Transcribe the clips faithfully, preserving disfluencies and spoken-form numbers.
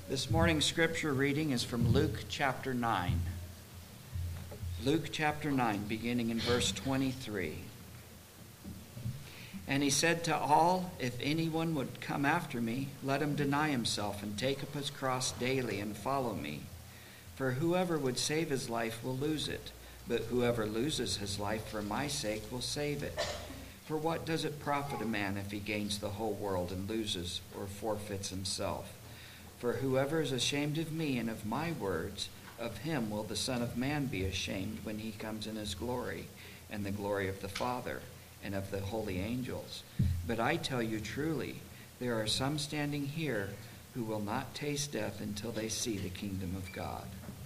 This morning's scripture reading is from Luke chapter nine. Luke chapter nine, beginning in verse twenty-three. And he said to all, if anyone would come after me, let him deny himself and take up his cross daily and follow me. For whoever would save his life will lose it, but whoever loses his life for my sake will save it. For what does it profit a man if he gains the whole world and loses or forfeits himself? For whoever is ashamed of me and of my words, of him will the Son of Man be ashamed when he comes in his glory, and the glory of the Father, and of the holy angels. But I tell you truly, there are some standing here who will not taste death until they see the kingdom of God.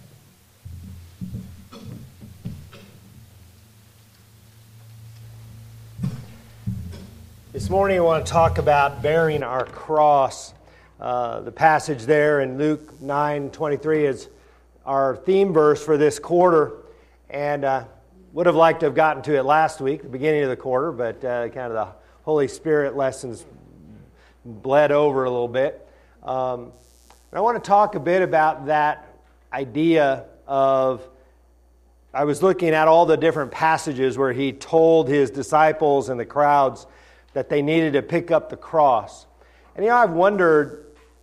This morning I want to talk about bearing our cross. Uh, the passage there in Luke nine twenty-three is our theme verse for this quarter, and uh, would have liked to have gotten to it last week, the beginning of the quarter, but uh, kind of the Holy Spirit lessons bled over a little bit. Um, and I want to talk a bit about that idea of, I was looking at all the different passages where he told his disciples and the crowds that they needed to pick up the cross. And you know, I've wondered,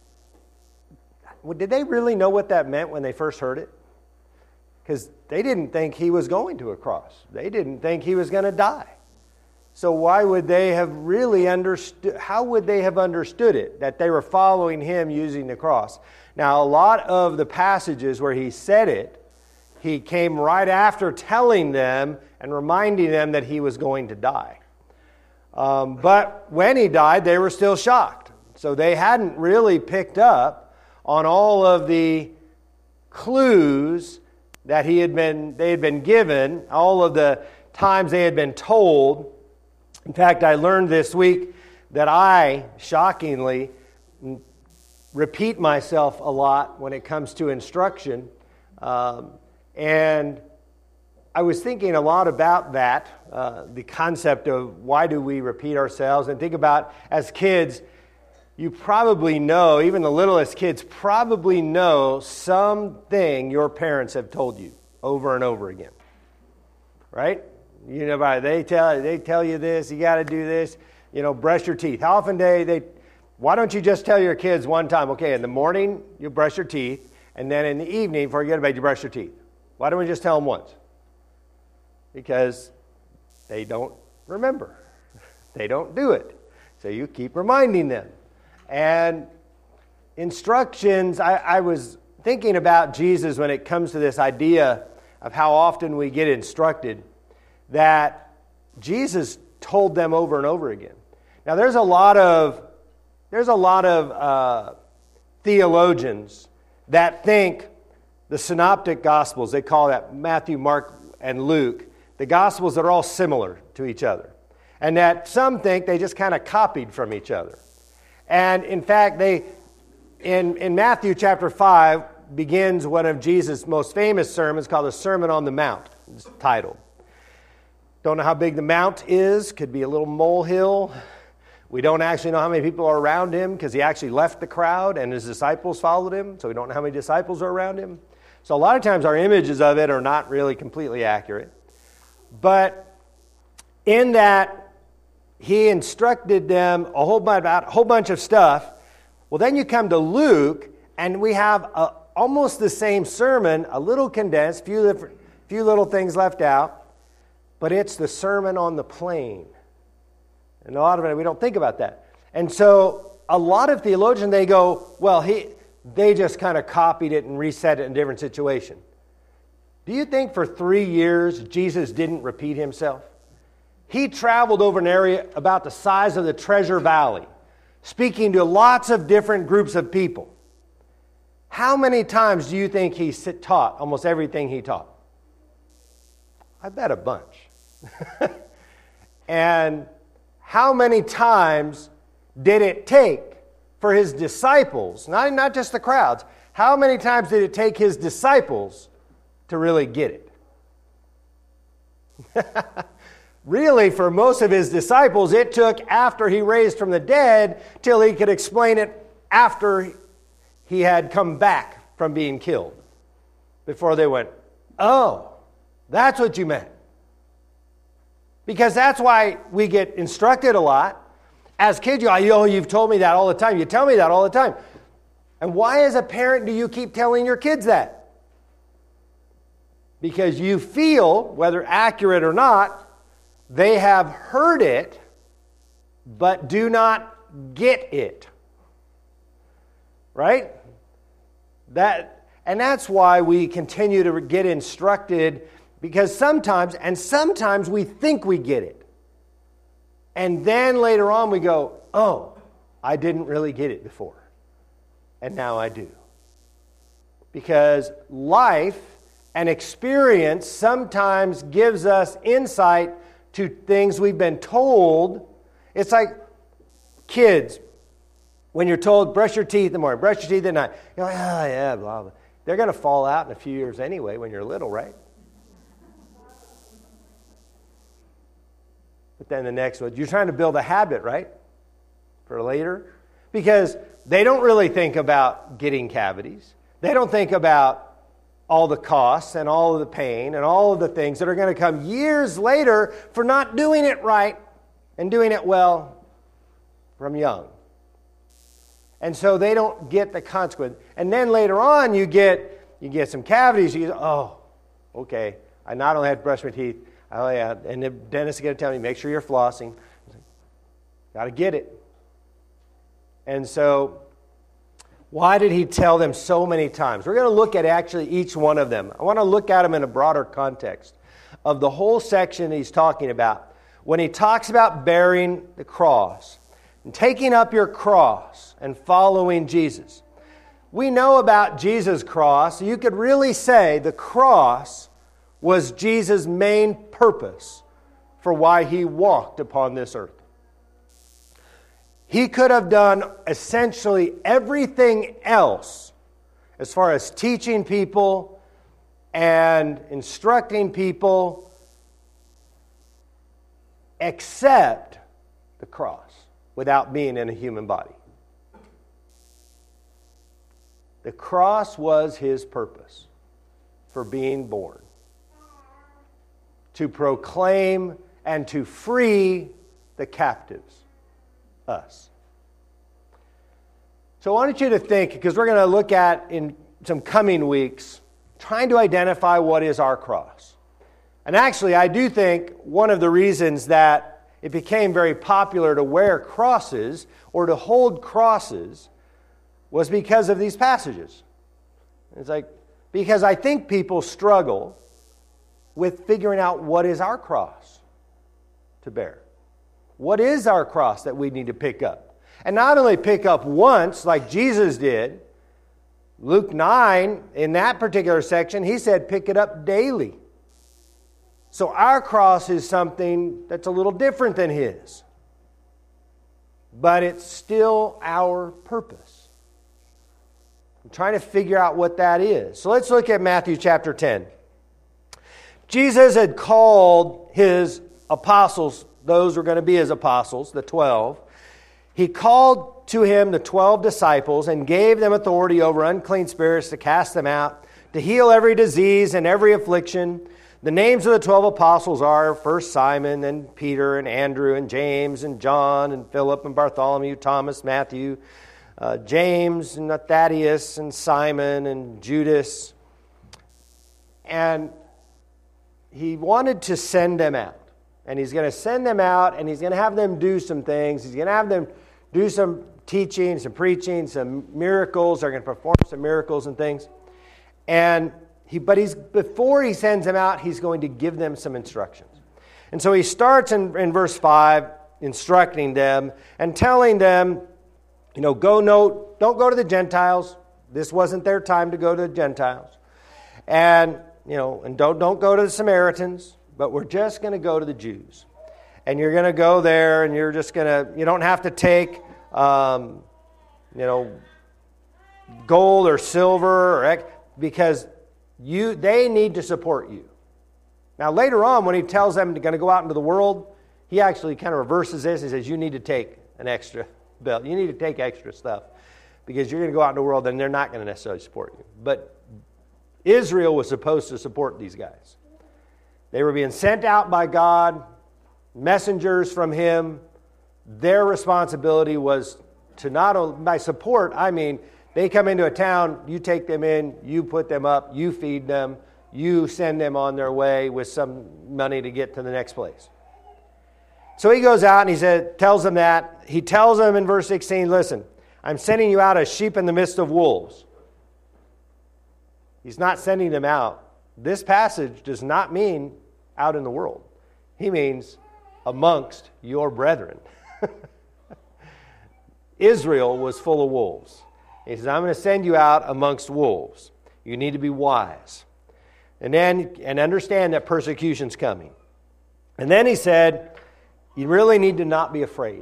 did they really know what that meant when they first heard it? Because they didn't think he was going to a cross. They didn't think he was going to die. So why would they have really understood, how would they have understood it, that they were following him using the cross? Now, a lot of the passages where he said it, he came right after telling them and reminding them that he was going to die. Um, but when he died, they were still shocked. So they hadn't really picked up on all of the clues that he had been, they had been given, all of the times they had been told. In fact, I learned this week that I, shockingly, repeat myself a lot when it comes to instruction. Um, and I was thinking a lot about that, uh, the concept of why do we repeat ourselves, and think about, as kids, you probably know, even the littlest kids probably know something your parents have told you over and over again, right? You know, they tell they tell you this, you got to do this, you know, brush your teeth. How often they they? Why don't you just tell your kids one time? Okay, in the morning you brush your teeth, and then in the evening before you go to bed you brush your teeth. Why don't we just tell them once? Because they don't remember, they don't do it, so you keep reminding them. And instructions, I, I was thinking about Jesus when it comes to this idea of how often we get instructed, that Jesus told them over and over again. Now, there's a lot of there's a lot of uh, theologians that think the synoptic gospels, they call that Matthew, Mark, and Luke, the gospels are all similar to each other, and that some think they just kind of copied from each other. And in fact, they in, in Matthew chapter five begins one of Jesus' most famous sermons called the Sermon on the Mount. It's titled. Don't know how big the mount is. Could be a little molehill. We don't actually know how many people are around him because he actually left the crowd and his disciples followed him. So we don't know how many disciples are around him. So a lot of times our images of it are not really completely accurate. But in that, he instructed them a whole bunch about a whole bunch of stuff. Well, then you come to Luke, and we have a, almost the same sermon, a little condensed, few few little things left out, but it's the Sermon on the Plain. And a lot of it, we don't think about that. And so a lot of theologians, they go, well, he they just kind of copied it and reset it in a different situation. Do you think for three years Jesus didn't repeat himself? He traveled over an area about the size of the Treasure Valley, speaking to lots of different groups of people. How many times do you think he taught almost everything he taught? I bet a bunch. And how many times did it take for his disciples, not, not just the crowds, how many times did it take his disciples to really get it? Really, for most of his disciples, it took after he raised from the dead till he could explain it after he had come back from being killed before they went, oh, that's what you meant. Because that's why we get instructed a lot. As kids, you go, oh, you've told me that all the time. You tell me that all the time. And why as a parent do you keep telling your kids that? Because you feel, whether accurate or not, they have heard it, but do not get it. Right? That, and that's why we continue to get instructed, because sometimes, and sometimes we think we get it. And then later on we go, oh, I didn't really get it before. And now I do. Because life and experience sometimes gives us insight to things we've been told. It's like kids, when you're told, brush your teeth in the morning, brush your teeth at night. You're like, oh, yeah, blah, blah. They're going to fall out in a few years anyway when you're little, right? But then the next one, you're trying to build a habit, right? For later. Because they don't really think about getting cavities. They don't think about all the costs and all of the pain and all of the things that are going to come years later for not doing it right and doing it well from young. And so they don't get the consequence. And then later on you get you get some cavities. You go, oh, okay. I not only had to brush my teeth, oh yeah, and the dentist is going to tell me, make sure you're flossing. Got to get it. And so, why did he tell them so many times? We're going to look at actually each one of them. I want to look at them in a broader context of the whole section he's talking about. When he talks about bearing the cross and taking up your cross and following Jesus. We know about Jesus' cross. You could really say the cross was Jesus' main purpose for why he walked upon this earth. He could have done essentially everything else as far as teaching people and instructing people except the cross without being in a human body. The cross was his purpose for being born. To proclaim and to free the captives. Us. So I want you to think, because we're going to look at in some coming weeks, trying to identify what is our cross. And actually, I do think one of the reasons that it became very popular to wear crosses or to hold crosses was because of these passages. It's like, because I think people struggle with figuring out what is our cross to bear. What is our cross that we need to pick up? And not only pick up once, like Jesus did. Luke nine, in that particular section, he said pick it up daily. So our cross is something that's a little different than his. But it's still our purpose. I'm trying to figure out what that is. So let's look at Matthew chapter ten. Jesus had called his apostles, those who are going to be his apostles, the twelve. He called to him the twelve disciples and gave them authority over unclean spirits to cast them out, to heal every disease and every affliction. The names of the twelve apostles are first Simon, then Peter and Andrew and James and John and Philip and Bartholomew, Thomas, Matthew, uh, James and Thaddeus and Simon and Judas. And he wanted to send them out. And he's going to send them out, and he's going to have them do some things. He's going to have them do some teaching, some preaching, some miracles. They're going to perform some miracles and things. And he, but he's before he sends them out, he's going to give them some instructions. And so he starts in, in verse five, instructing them and telling them, you know, go no, don't go to the Gentiles. This wasn't their time to go to the Gentiles. And you know, and don't don't go to the Samaritans. But we're just going to go to the Jews. And you're going to go there and you're just going to, you don't have to take, um, you know, gold or silver, or because you they need to support you. Now later on when he tells them they're going to go out into the world, he actually kind of reverses this. He says, you need to take an extra bill. You need to take extra stuff. because you're going to go out in the world and they're not going to necessarily support you. But Israel was supposed to support these guys. They were being sent out by God, messengers from Him. Their responsibility was to not only, by support, I mean, they come into a town, you take them in, you put them up, you feed them, you send them on their way with some money to get to the next place. So he goes out and he said, tells them that. He tells them in verse sixteen, listen, I'm sending you out as sheep in the midst of wolves. He's not sending them out. This passage does not mean out in the world. He means amongst your brethren. Israel was full of wolves. He says, I'm going to send you out amongst wolves. You need to be wise. And then, and understand that persecution's coming. And then he said, you really need to not be afraid.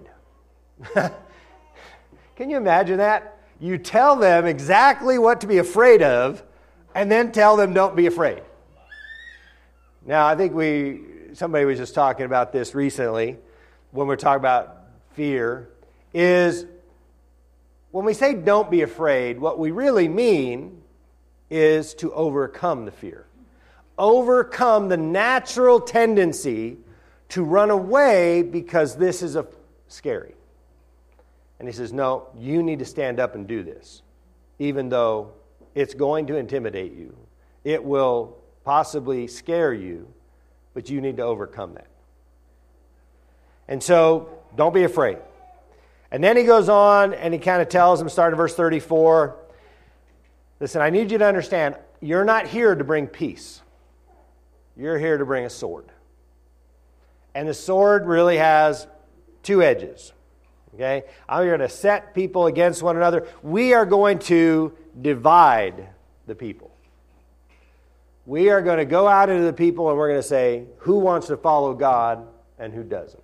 Can you imagine that? You tell them exactly what to be afraid of, and then tell them don't be afraid. Now, I think we, somebody was just talking about this recently, when we're talking about fear, is when we say don't be afraid, what we really mean is to overcome the fear. Overcome the natural tendency to run away because this is a scary. And he says, no, you need to stand up and do this, even though it's going to intimidate you. It will possibly scare you, but you need to overcome that. And so, don't be afraid. And then he goes on and he kind of tells them, starting in verse thirty-four, listen, I need you to understand, you're not here to bring peace. You're here to bring a sword. And the sword really has two edges. Okay? I'm here to set people against one another. We are going to divide the people. We are going to go out into the people and we're going to say who wants to follow God and who doesn't.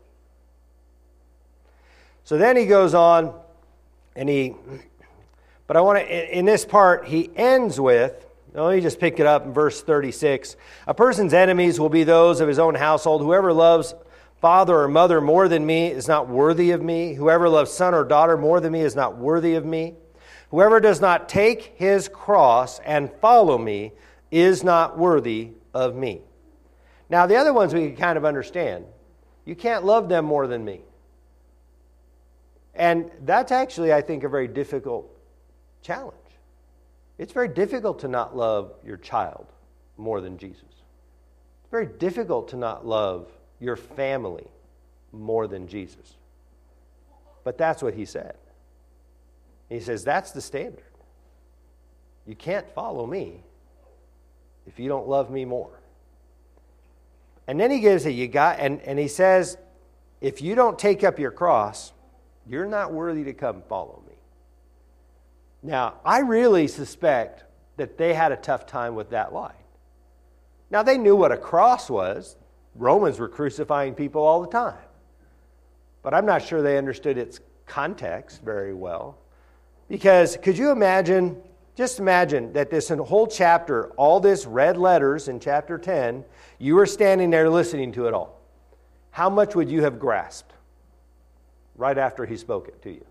So then he goes on and he, but I want to, in this part, he ends with, let me just pick it up in verse thirty-six. A person's enemies will be those of his own household. Whoever loves father or mother more than me is not worthy of me. Whoever loves son or daughter more than me is not worthy of me. Whoever does not take his cross and follow me is not worthy of me. Now, the other ones we can kind of understand. You can't love them more than me. And that's actually, I think, a very difficult challenge. It's very difficult to not love your child more than Jesus. It's very difficult to not love your family more than Jesus. But that's what he said. He says, that's the standard. You can't follow me if you don't love me more. And then he gives it, you got, and, and he says, if you don't take up your cross, you're not worthy to come follow me. Now, I really suspect that they had a tough time with that line. Now, they knew what a cross was. Romans were crucifying people all the time. But I'm not sure they understood its context very well. Because could you imagine, just imagine that this whole chapter, all this red letters in chapter ten, you were standing there listening to it all. How much would you have grasped right after he spoke it to you?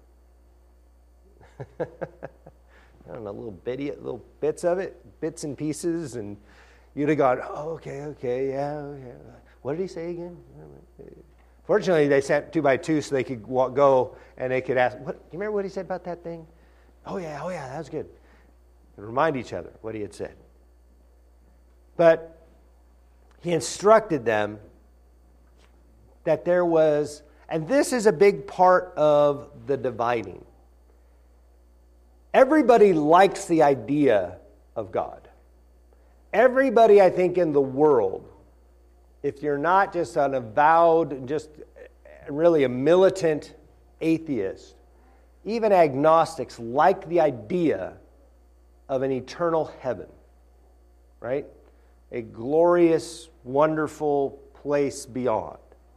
I don't know, little bitty, little bits of it, bits and pieces, and you'd have gone, oh, okay, okay, yeah, okay. What did he say again? Fortunately, they sent two by two so they could walk, go and they could ask, what, do you remember what he said about that thing? Oh, yeah, oh, yeah, that was good. And remind each other what he had said. But he instructed them that there was, and this is a big part of the dividing. Everybody likes the idea of God. Everybody, I think, in the world, if you're not just an avowed, just really a militant atheist, even agnostics like the idea of an eternal heaven, right? A glorious, wonderful place beyond.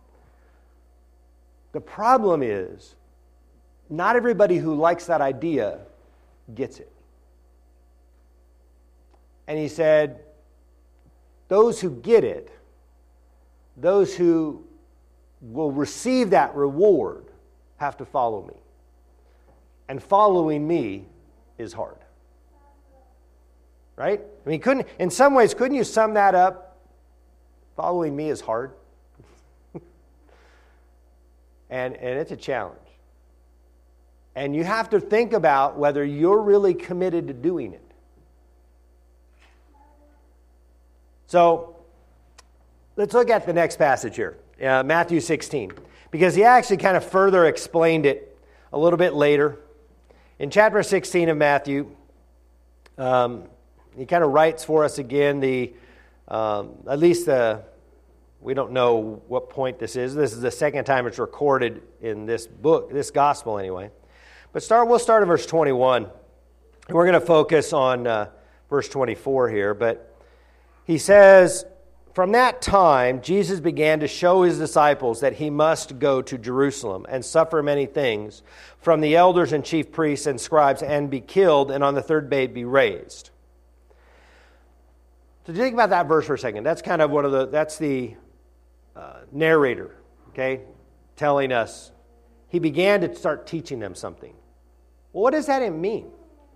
The problem is, not everybody who likes that idea gets it. And he said, those who get it, those who will receive that reward, have to follow me. And following me is hard. Right? I mean, couldn't in some ways, couldn't you sum that up? Following me is hard. and, and it's a challenge. And you have to think about whether you're really committed to doing it. So, let's look at the next passage here, uh, Matthew sixteen. Because he actually kind of further explained it a little bit later. In chapter sixteen of Matthew, um, he kind of writes for us again the, um, at least the, we don't know what point this is. This is the second time it's recorded in this book, this gospel anyway. But start. We'll start at verse twenty-one. And we're going to focus on uh, verse twenty-four here. But he says, from that time, Jesus began to show his disciples that he must go to Jerusalem and suffer many things from the elders and chief priests and scribes and be killed and on the third day be raised. So think about that verse for a second. That's kind of one of the, that's the uh, narrator, okay, telling us he began to start teaching them something. Well, what does that mean?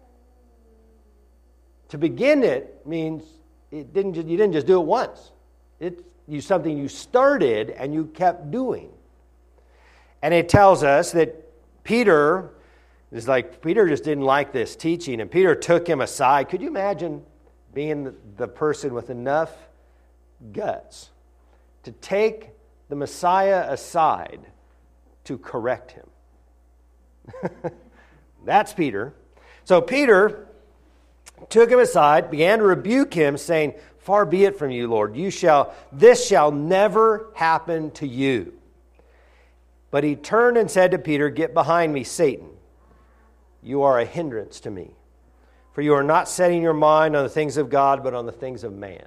To begin it means it didn't just, you didn't just do it once. It's you something you started and you kept doing. And it tells us that Peter is like, Peter just didn't like this teaching, and Peter took him aside. Could you imagine being the, the person with enough guts to take the Messiah aside to correct him? That's Peter. So Peter took him aside, began to rebuke him, saying, far be it from you, Lord. You shall, this shall never happen to you. But he turned and said to Peter, get behind me, Satan. You are a hindrance to me. For you are not setting your mind on the things of God, but on the things of man.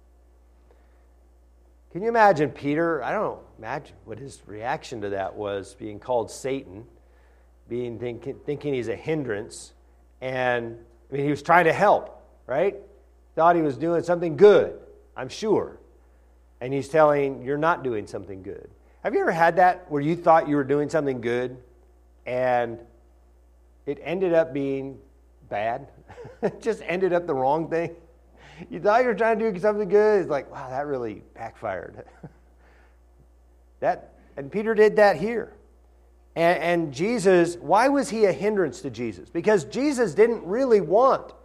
Can you imagine Peter? I don't know, imagine what his reaction to that was, being called Satan, being thinking, thinking he's a hindrance. And I mean, he was trying to help, right? Thought he was doing something good, I'm sure. And he's telling, you're not doing something good. Have you ever had that where you thought you were doing something good and it ended up being bad? It just ended up the wrong thing? You thought you were trying to do something good. It's like, wow, that really backfired. that, and Peter did that here. And, and Jesus, why was he a hindrance to Jesus? Because Jesus didn't really want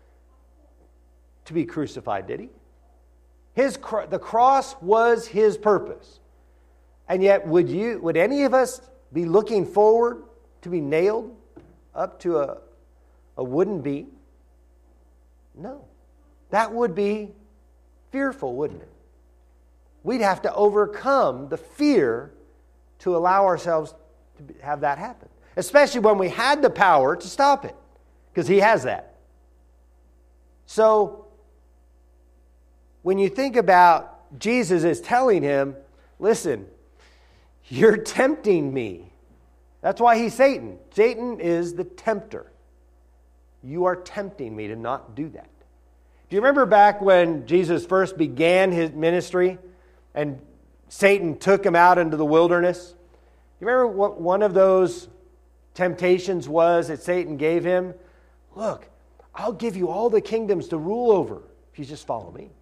to be crucified, did he? His the cross was his purpose. And yet, would you would any of us be looking forward to be nailed up to a, a wooden beam? No. That would be fearful, wouldn't it? We'd have to overcome the fear to allow ourselves to have that happen. Especially when we had the power to stop it. Because he has that. So, when you think about Jesus is telling him, listen, you're tempting me. That's why he's Satan. Satan is the tempter. You are tempting me to not do that. Do you remember back when Jesus first began his ministry and Satan took him out into the wilderness? Do you remember what one of those temptations was that Satan gave him? Look, I'll give you all the kingdoms to rule over if you just follow me.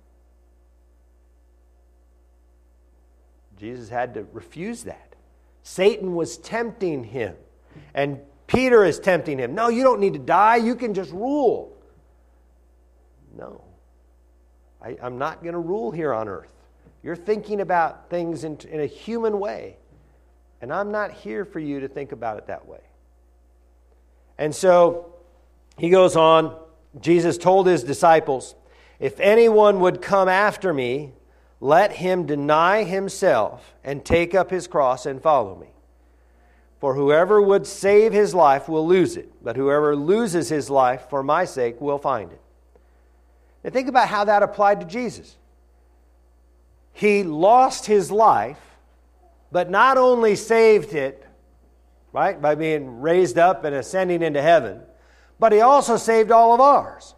Jesus had to refuse that. Satan was tempting him. And Peter is tempting him. No, you don't need to die. You can just rule. No. I, I'm not going to rule here on earth. You're thinking about things in, in a human way. And I'm not here for you to think about it that way. And so he goes on. Jesus told his disciples, if anyone would come after me, let him deny himself and take up his cross and follow me. For whoever would save his life will lose it, but whoever loses his life for my sake will find it. Now think about how that applied to Jesus. He lost his life, but not only saved it, right, by being raised up and ascending into heaven, but he also saved all of ours.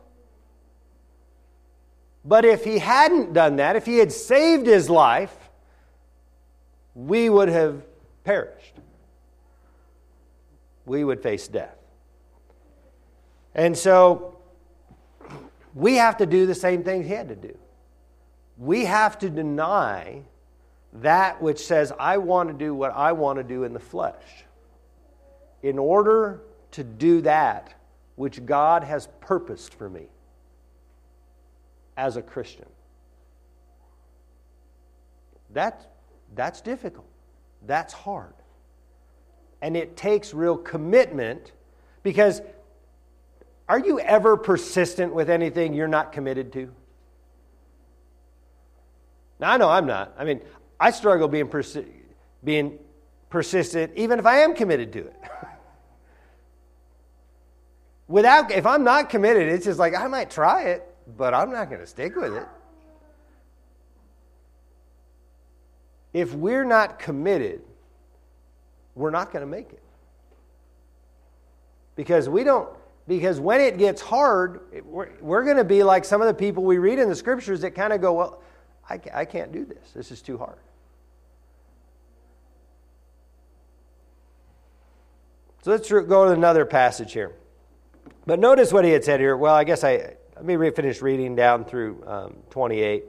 But if he hadn't done that, if he had saved his life, we would have perished. We would face death. And so we have to do the same thing he had to do. We have to deny that which says, I want to do what I want to do in the flesh, in order to do that which God has purposed for me as a Christian. That, that's difficult. That's hard. And it takes real commitment, because are you ever persistent with anything you're not committed to? Now, I know I'm not. I mean, I struggle being, persi- being persistent even if I am committed to it. Without, if I'm not committed, it's just like, I might try it, but I'm not going to stick with it. If we're not committed, we're not going to make it. Because we don't, because when it gets hard, we're, we're going to be like some of the people we read in the scriptures that kind of go, well, I, I can't do this. This is too hard. So let's go to another passage here. But notice what he had said here. Well, I guess I, let me finish reading down through um, twenty-eight.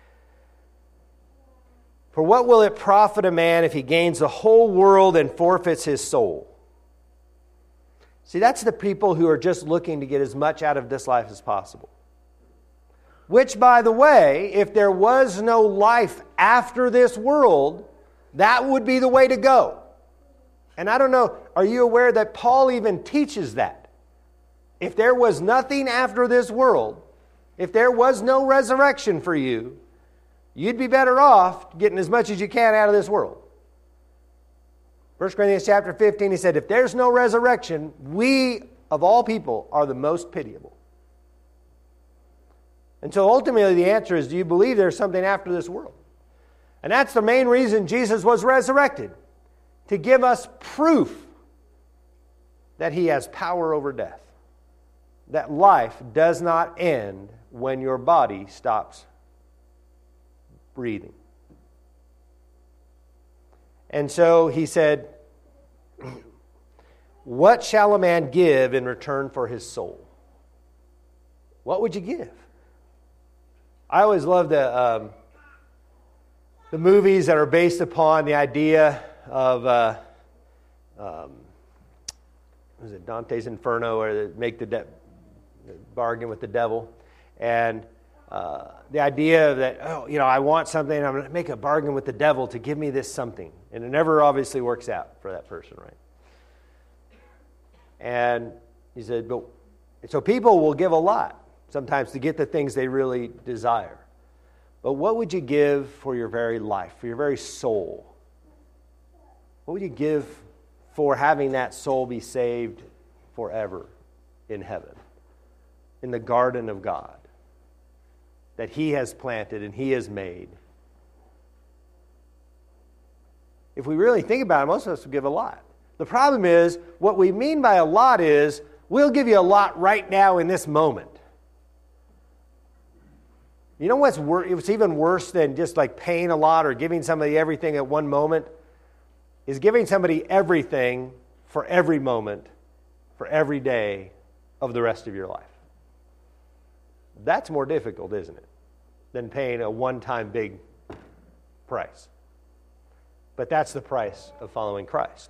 For what will it profit a man if he gains the whole world and forfeits his soul? See, that's the people who are just looking to get as much out of this life as possible. Which, by the way, if there was no life after this world, that would be the way to go. And I don't know, are you aware that Paul even teaches that? If there was nothing after this world, if there was no resurrection for you, you'd be better off getting as much as you can out of this world. First Corinthians chapter fifteen, he said, if there's no resurrection, we, of all people, are the most pitiable. And so ultimately the answer is, do you believe there's something after this world? And that's the main reason Jesus was resurrected, to give us proof that he has power over death. That life does not end when your body stops breathing. And so he said, what shall a man give in return for his soul? What would you give? I always love the, um, the movies that are based upon the idea of, uh, um, was it Dante's Inferno, or they make the de- bargain with the devil. And uh, the idea that, oh, you know, I want something, I'm going to make a bargain with the devil to give me this something. And it never obviously works out for that person, right? And he said, but so people will give a lot sometimes to get the things they really desire. But what would you give for your very life, for your very soul? What would you give for having that soul be saved forever in heaven, in the garden of God that he has planted and he has made? If we really think about it, most of us would give a lot. The problem is, what we mean by a lot is, we'll give you a lot right now in this moment. You know what's wor- what's even worse than just like paying a lot or giving somebody everything at one moment? Is giving somebody everything for every moment, for every day of the rest of your life. That's more difficult, isn't it, than paying a one-time big price. But that's the price of following Christ.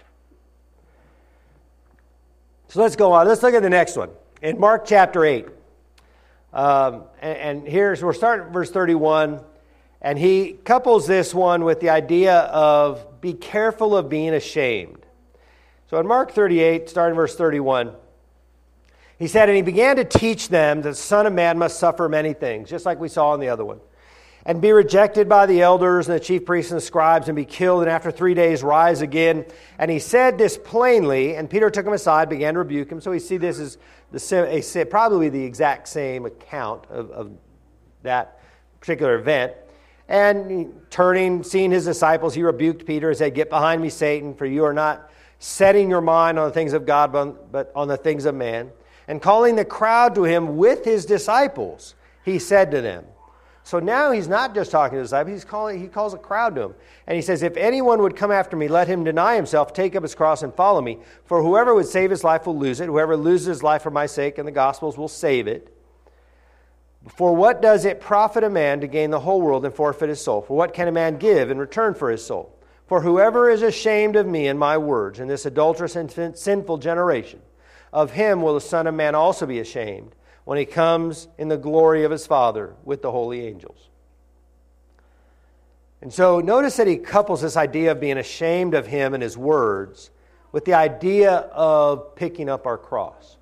So let's go on. Let's look at the next one. In Mark chapter eight. Um, and, and here's, we're starting at verse thirty-one. And he couples this one with the idea of be careful of being ashamed. So in Mark thirty-eight, starting verse thirty-one, he said, and he began to teach them that the Son of Man must suffer many things, just like we saw in the other one, and be rejected by the elders and the chief priests and the scribes, and be killed, and after three days rise again. And he said this plainly, and Peter took him aside, began to rebuke him. So we see this as the, a, probably the exact same account of, of that particular event. And turning, seeing his disciples, he rebuked Peter and said, get behind me, Satan, for you are not setting your mind on the things of God, but on the things of man. And calling the crowd to him with his disciples, he said to them, So now he's not just talking to the disciples, he's calling, he calls a crowd to him. And he says, if anyone would come after me, let him deny himself, take up his cross, and follow me. For whoever would save his life will lose it. Whoever loses his life for my sake and the gospel's will save it. For what does it profit a man to gain the whole world and forfeit his soul? For what can a man give in return for his soul? For whoever is ashamed of me and my words in this adulterous and sinful generation, of him will the Son of Man also be ashamed when he comes in the glory of his Father with the holy angels. And so notice that he couples this idea of being ashamed of him and his words with the idea of picking up our cross.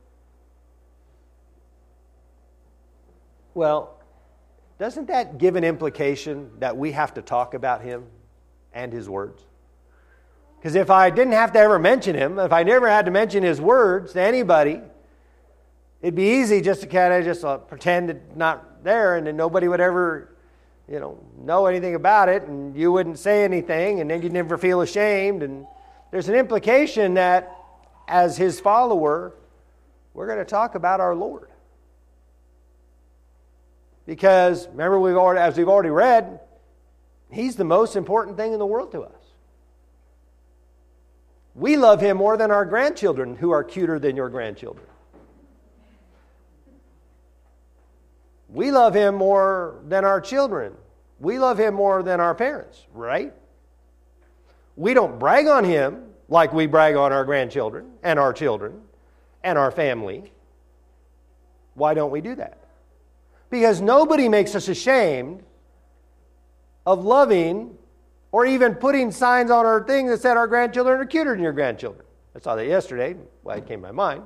Well, doesn't that give an implication that we have to talk about him and his words? Because if I didn't have to ever mention him, if I never had to mention his words to anybody, it'd be easy just to kind of just uh, pretend it's not there, and then nobody would ever, you know, know anything about it, and you wouldn't say anything, and then you'd never feel ashamed. And there's an implication that as his follower, we're going to talk about our Lord. Because remember, we've already, as we've already read, he's the most important thing in the world to us. We love him more than our grandchildren, who are cuter than your grandchildren. We love him more than our children. We love him more than our parents, right? We don't brag on him like we brag on our grandchildren and our children and our family. Why don't we do that? Because nobody makes us ashamed of loving or even putting signs on our thing that said our grandchildren are cuter than your grandchildren. I saw that yesterday. Why it came to my mind.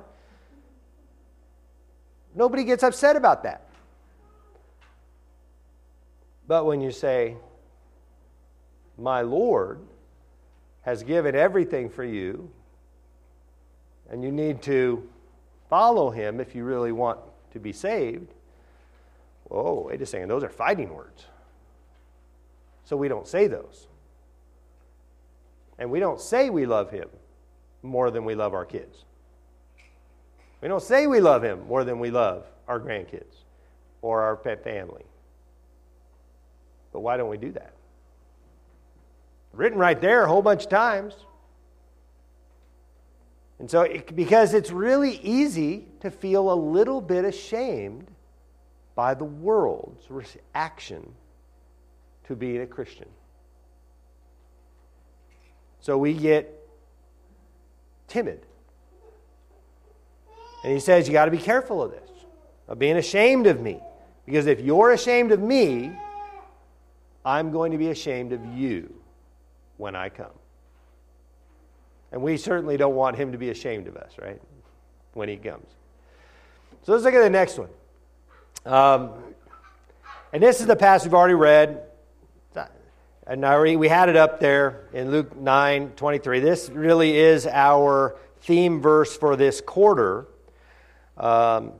Nobody gets upset about that. But when you say, my Lord has given everything for you, and you need to follow him if you really want to be saved, whoa, wait a second, those are fighting words. So we don't say those. And we don't say we love him more than we love our kids. We don't say we love him more than we love our grandkids or our pet family. But why don't we do that? Written right there a whole bunch of times. And so, it, because it's really easy to feel a little bit ashamed by the world's reaction to being a Christian. So we get timid. And he says, you got to be careful of this, of being ashamed of me. Because if you're ashamed of me, I'm going to be ashamed of you when I come. And we certainly don't want him to be ashamed of us, right? When he comes. So let's look at the next one. Um, and this is the passage we've already read. And I already, we had it up there in Luke nine twenty-three. This really is our theme verse for this quarter. Um,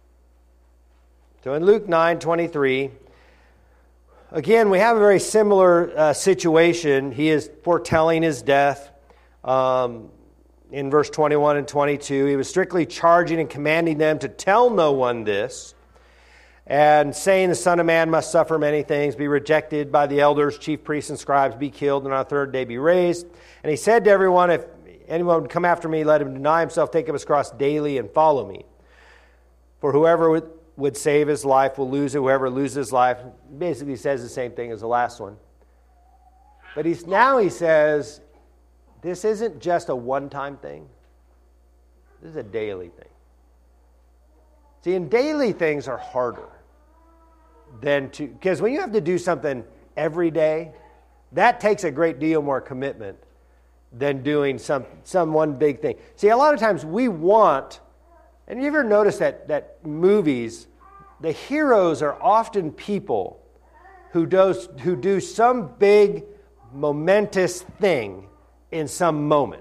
so in Luke nine twenty-three, again, we have a very similar uh, situation. He is foretelling his death. Um, in verse twenty-one and twenty-two, he was strictly charging and commanding them to tell no one this, and saying the Son of Man must suffer many things, be rejected by the elders, chief priests, and scribes, be killed, and on the third day be raised. And he said to everyone, if anyone would come after me, let him deny himself, take up his cross daily, and follow me. For whoever would, would save his life will lose it. Whoever loses his life, basically says the same thing as the last one. But he's now he says, this isn't just a one-time thing. This is a daily thing. See, and daily things are harder than to, because when you have to do something every day, that takes a great deal more commitment than doing some, some one big thing. See, a lot of times we want, and you ever notice that, that movies, the heroes are often people who does, who do some big, momentous thing in some moment.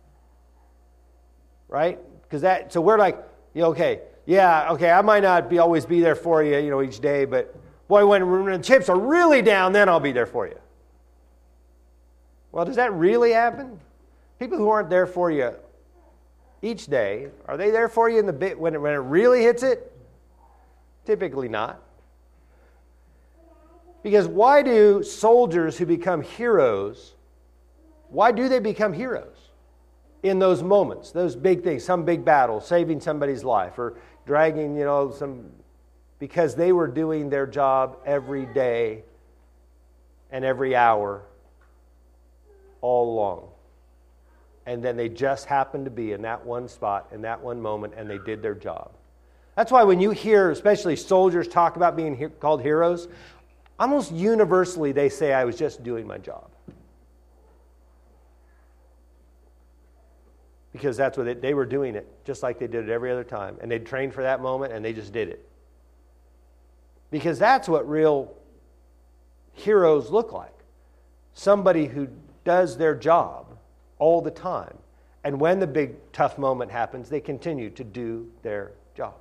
Right? Because that, so we're like, yeah, okay, yeah, okay, I might not be always be there for you, you know, each day, but boy, when, when the chips are really down, then I'll be there for you. Well, does that really happen? People who aren't there for you each day, are they there for you in the bit when it, when it really hits it? Typically not. Because why do soldiers who become heroes, why do they become heroes in those moments, those big things, some big battle, saving somebody's life or dragging, you know, some, because they were doing their job every day and every hour all along. And then they just happened to be in that one spot, in that one moment, and they did their job. That's why when you hear, especially soldiers talk about being he- called heroes, almost universally they say, I was just doing my job. Because that's what they, they were doing it, just like they did it every other time. And they'd trained for that moment, and they just did it. Because that's what real heroes look like. Somebody who does their job all the time. And when the big tough moment happens, they continue to do their job.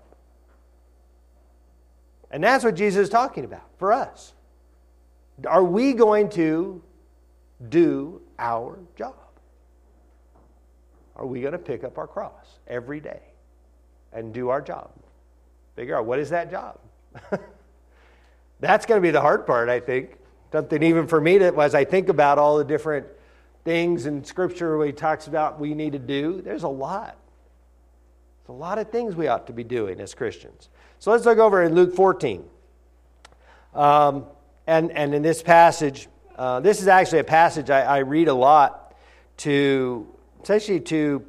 And that's what Jesus is talking about for us. Are we going to do our job? Are we going to pick up our cross every day and do our job? Figure out, what is that job? That's going to be the hard part, I think. Something even for me, that as I think about all the different things in Scripture where he talks about we need to do, there's a lot. There's a lot of things we ought to be doing as Christians. So let's look over in Luke fourteen. Um, and, and in this passage, uh, this is actually a passage I, I read a lot to, especially to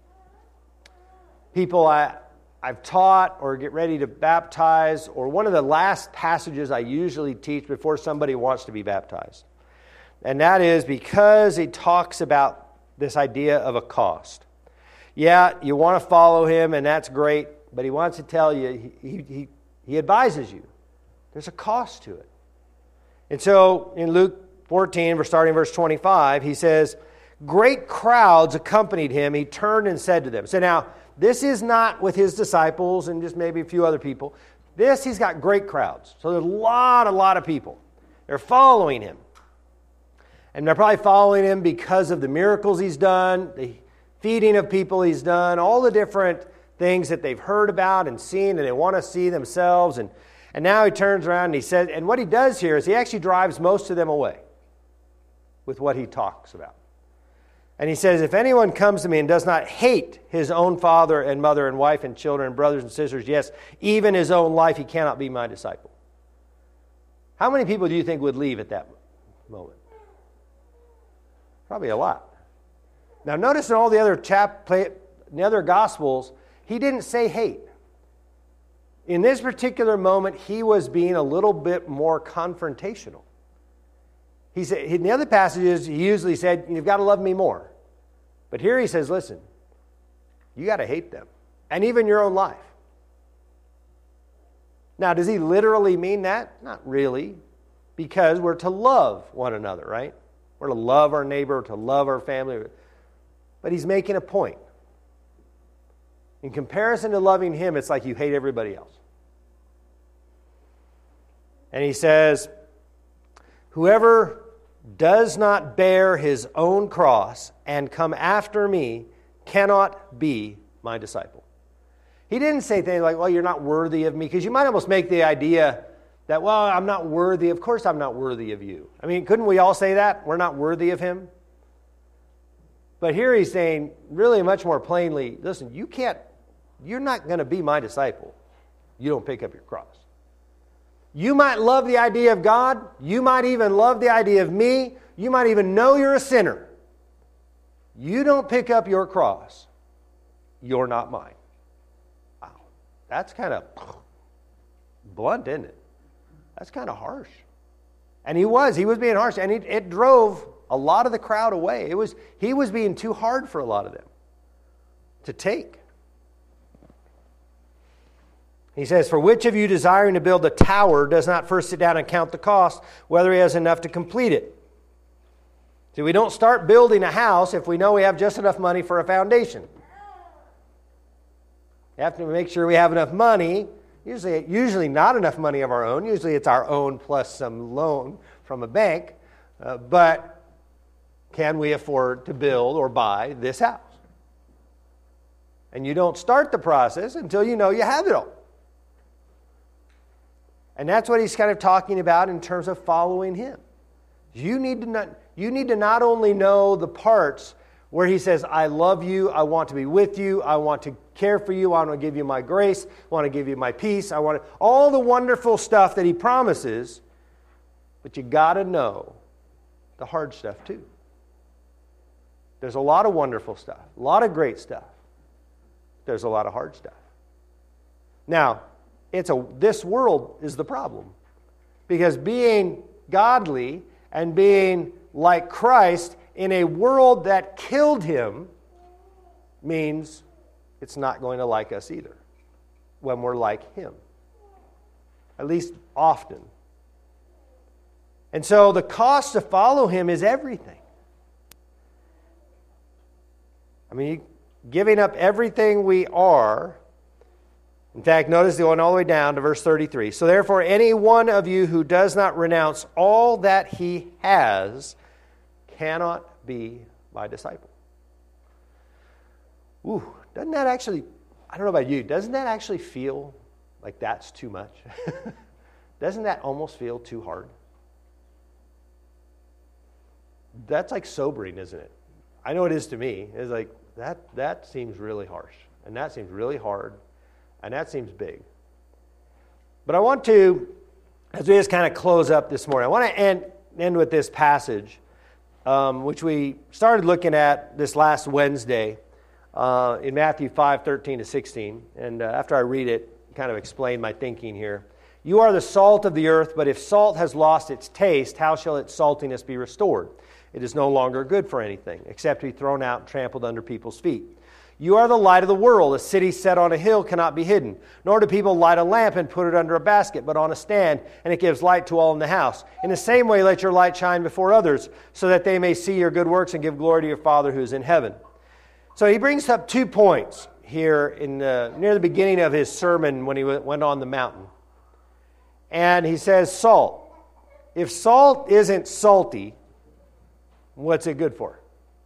people I, I've taught or get ready to baptize, or one of the last passages I usually teach before somebody wants to be baptized. And that is because it talks about this idea of a cost. Yeah, you want to follow him, and that's great, but he wants to tell you, he, he, he advises you, there's a cost to it. And so in Luke fourteen, we're starting verse twenty-five, he says, great crowds accompanied him. He turned and said to them. So now, this is not with his disciples and just maybe a few other people. This, he's got great crowds. So there's a lot, a lot of people. They're following him. And they're probably following him because of the miracles he's done, the feeding of people he's done, all the different things that they've heard about and seen, and they want to see themselves. And, and now he turns around and he says, and what he does here is he actually drives most of them away with what he talks about. And he says, if anyone comes to me and does not hate his own father and mother and wife and children and brothers and sisters, yes, even his own life, he cannot be my disciple. How many people do you think would leave at that moment? Probably a lot. Now notice in all the other chap, in the other Gospels, he didn't say hate. In this particular moment, he was being a little bit more confrontational. He said, in the other passages, he usually said, you've got to love me more. But here he says, listen, you got to hate them. And even your own life. Now, does he literally mean that? Not really. Because we're to love one another, right? We're to love our neighbor, to love our family. But he's making a point. In comparison to loving him, it's like you hate everybody else. And he says, whoever does not bear his own cross and come after me cannot be my disciple. He didn't say things like, well, you're not worthy of me, because you might almost make the idea that, well, I'm not worthy. Of course I'm not worthy of you. I mean, couldn't we all say that? We're not worthy of him. But here he's saying really much more plainly, listen, you can't, you're not going to be my disciple. You don't pick up your cross. You might love the idea of God. You might even love the idea of me. You might even know you're a sinner. You don't pick up your cross, you're not mine. Wow. That's kind of blunt, isn't it? That's kind of harsh. And he was. He was being harsh. And it, it drove a lot of the crowd away. It was He was being too hard for a lot of them to take. He says, for which of you desiring to build a tower does not first sit down and count the cost, whether he has enough to complete it? See, we don't start building a house if we know we have just enough money for a foundation. We have to make sure we have enough money. Usually, usually not enough money of our own. Usually it's our own plus some loan from a bank. Uh, but can we afford to build or buy this house? And you don't start the process until you know you have it all. And that's what he's kind of talking about in terms of following him. You need to not, you need to not only know the parts where he says, I love you, I want to be with you, I want to care for you, I want to give you my grace, I want to give you my peace, I want to, all the wonderful stuff that he promises, but you got to know the hard stuff too. There's a lot of wonderful stuff, a lot of great stuff. There's a lot of hard stuff. Now, it's a this world is the problem. Because being godly and being like Christ in a world that killed him means it's not going to like us either when we're like him. At least often. And so the cost to follow him is everything. I mean, giving up everything we are. In fact, notice going all the way down to verse thirty-three. So therefore, any one of you who does not renounce all that he has cannot be my disciple. Ooh, doesn't that actually, I don't know about you, doesn't that actually feel like that's too much? Doesn't that almost feel too hard? That's like sobering, isn't it? I know it is to me. It's like, that, that seems really harsh. And that seems really hard. And that seems big. But I want to, as we just kind of close up this morning, I want to end, end with this passage, um, which we started looking at this last Wednesday uh, in Matthew five, thirteen to sixteen. And uh, after I read it, kind of explain my thinking here. You are the salt of the earth, but if salt has lost its taste, how shall its saltiness be restored? It is no longer good for anything, except to be thrown out and trampled under people's feet. You are the light of the world. A city set on a hill cannot be hidden. Nor do people light a lamp and put it under a basket, but on a stand, and it gives light to all in the house. In the same way, let your light shine before others, so that they may see your good works and give glory to your Father who is in heaven. So he brings up two points here in the, near the beginning of his sermon when he went on the mountain. And he says, salt. If salt isn't salty, what's it good for?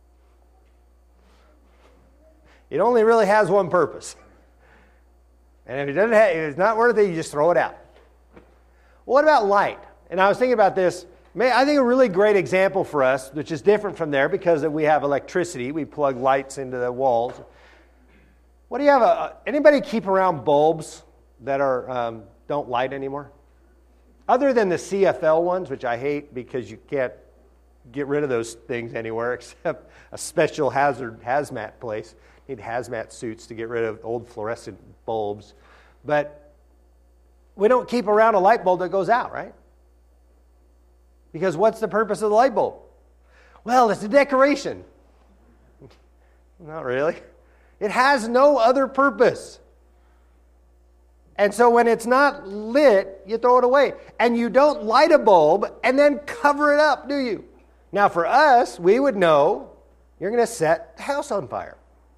It only really has one purpose. And if it doesn't have, if it's not worth it, you just throw it out. What about light? And I was thinking about this. I think a really great example for us, which is different from there because we have electricity. We plug lights into the walls. What do you have? A, anybody keep around bulbs that are um, don't light anymore? Other than the C F L ones, which I hate because you can't get rid of those things anywhere except a special hazard hazmat place. Need hazmat suits to get rid of old fluorescent bulbs. But we don't keep around a light bulb that goes out, right? Because what's the purpose of the light bulb? Well, it's a decoration. Not really. It has no other purpose. And so when it's not lit, you throw it away. And you don't light a bulb and then cover it up, do you? Now for us, we would know you're going to set the house on fire.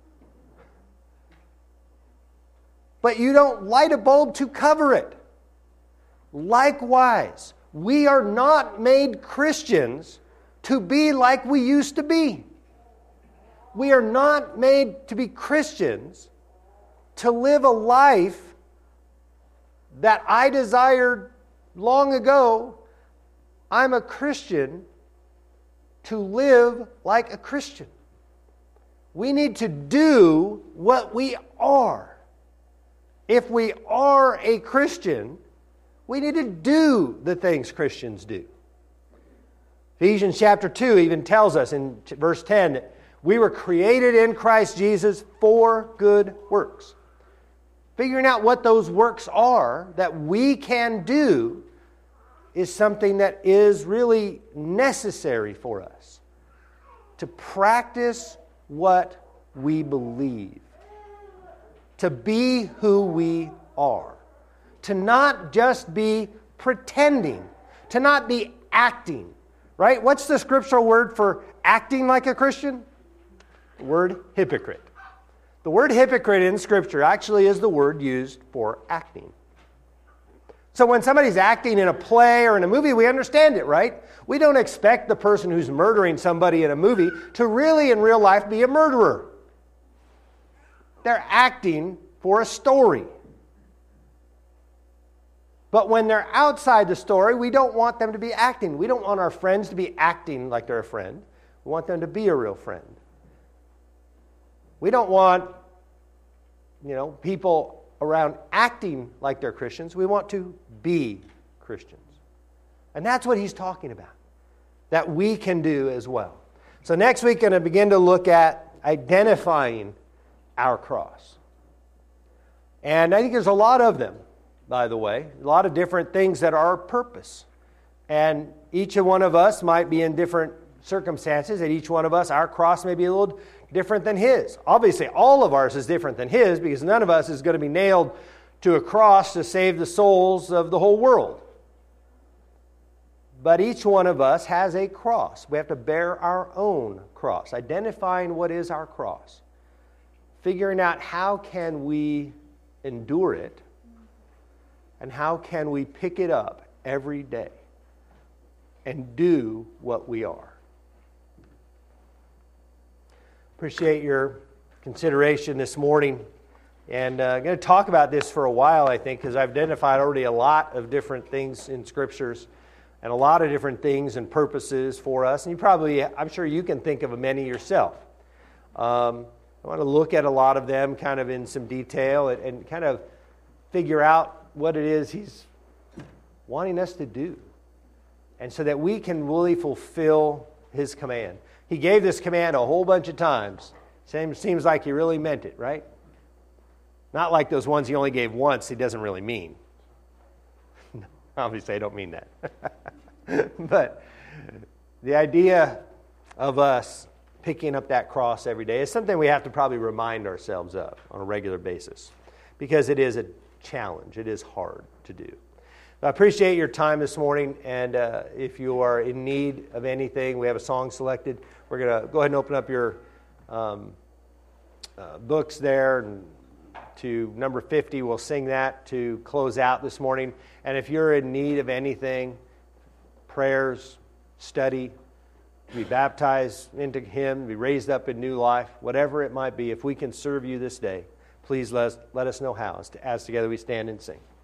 But you don't light a bulb to cover it. Likewise, we are not made Christians to be like we used to be. We are not made to be Christians to live a life that I desired long ago. I'm a Christian to live like a Christian. We need to do what we are. If we are a Christian, we need to do the things Christians do. Ephesians chapter two even tells us in verse ten that we were created in Christ Jesus for good works. Figuring out what those works are that we can do is something that is really necessary for us to practice what we believe, to be who we are, to not just be pretending, to not be acting, right? What's the scriptural word for acting like a Christian? The word hypocrite. The word hypocrite in Scripture actually is the word used for acting. So when somebody's acting in a play or in a movie, we understand it, right? We don't expect the person who's murdering somebody in a movie to really, in real life, be a murderer. They're acting for a story. But when they're outside the story, we don't want them to be acting. We don't want our friends to be acting like they're a friend. We want them to be a real friend. We don't want, you know, people around acting like they're Christians. We want to be Christians. And that's what he's talking about, that we can do as well. So next week, we're going to begin to look at identifying our cross. And I think there's a lot of them, by the way, a lot of different things that are our purpose. And each one of us might be in different circumstances. And each one of us, our cross may be a little different than his. Obviously, all of ours is different than his because none of us is going to be nailed to a cross to save the souls of the whole world. But each one of us has a cross. We have to bear our own cross, identifying what is our cross, figuring out how can we endure it, and how can we pick it up every day and do what we are. Appreciate your consideration this morning. And uh, I'm going to talk about this for a while, I think, because I've identified already a lot of different things in Scriptures and a lot of different things and purposes for us. And you probably, I'm sure you can think of many yourself. Um, I want to look at a lot of them kind of in some detail and, and kind of figure out what it is he's wanting us to do. And so that we can really fulfill his command. He gave this command a whole bunch of times. Seems, seems like he really meant it, right? Not like those ones he only gave once he doesn't really mean. Obviously, I don't mean that. But the idea of us picking up that cross every day is something we have to probably remind ourselves of on a regular basis because it is a challenge. It is hard to do. I appreciate your time this morning, and uh, if you are in need of anything, we have a song selected. We're going to go ahead and open up your um, uh, books there and to number fifty. We'll sing that to close out this morning. And if you're in need of anything, prayers, study, be baptized into him, be raised up in new life, whatever it might be, if we can serve you this day, please let us, let us know how as, to, as together we stand and sing.